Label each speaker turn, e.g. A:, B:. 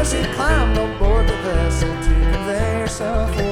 A: she climbed on board the vessel to convey herself